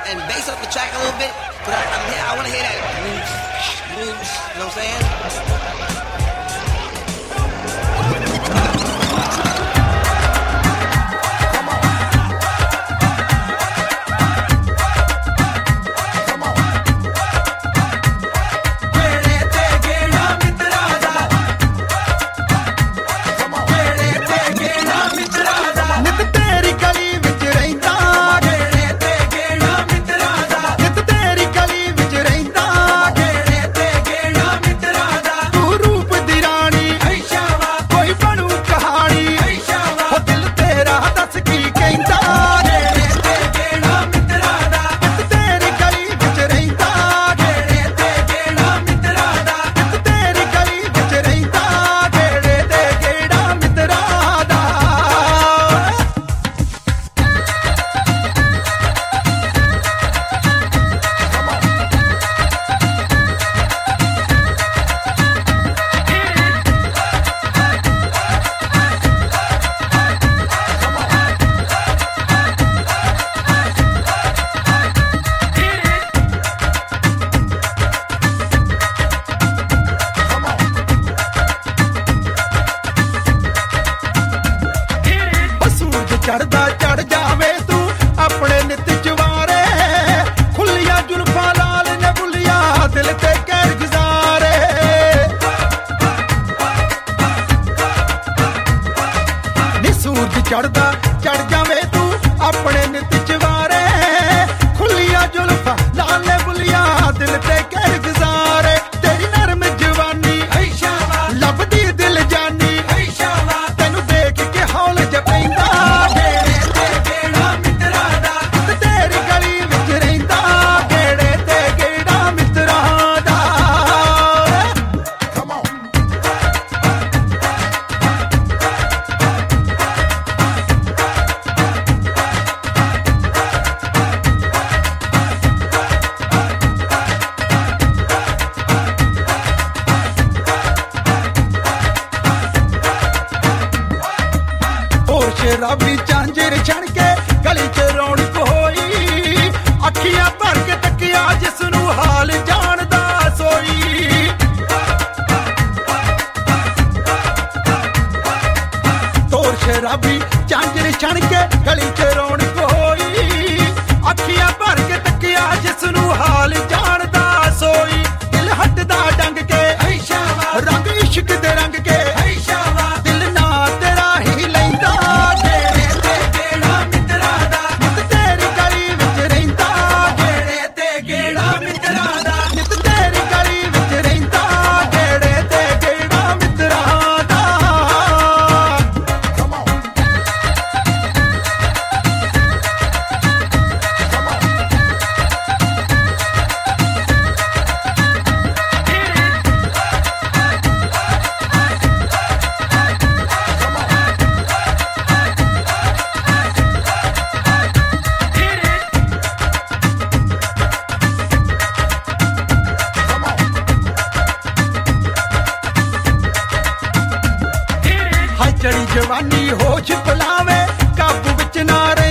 and bass up the track a little bit, but I want to hear that blues, you know what I'm saying? चढ़दा चढ़ जावे तू अपने नित जवारे खुलिया जुल्फा लाल ने बुलिया दिल ते कैर गुजारे नी सूरज चढ़दा चढ़ जावे तू अपने नित जवारे खुलिया जुल्फा लाल ने बुलिया दिल ते कैर गुजारे तेरी नरम जवानी लभदी दिल जानी तेनू देख के हौल जपैंदा शराबी झांझर छण के गली च रौनक होई अखियां भर के तकिया जिसनू हाल जानदा सोई तोर शराबी झांझर छण के गली च रौनक होई अखियां भर के तकिया जिसनू हाल जानदा सोई दिल हटदा डंग के रंग इश्क दे रंग के दिल ना तेरा ही लैंदा चढ़ी जवानी होश बुलावे काबू विच ना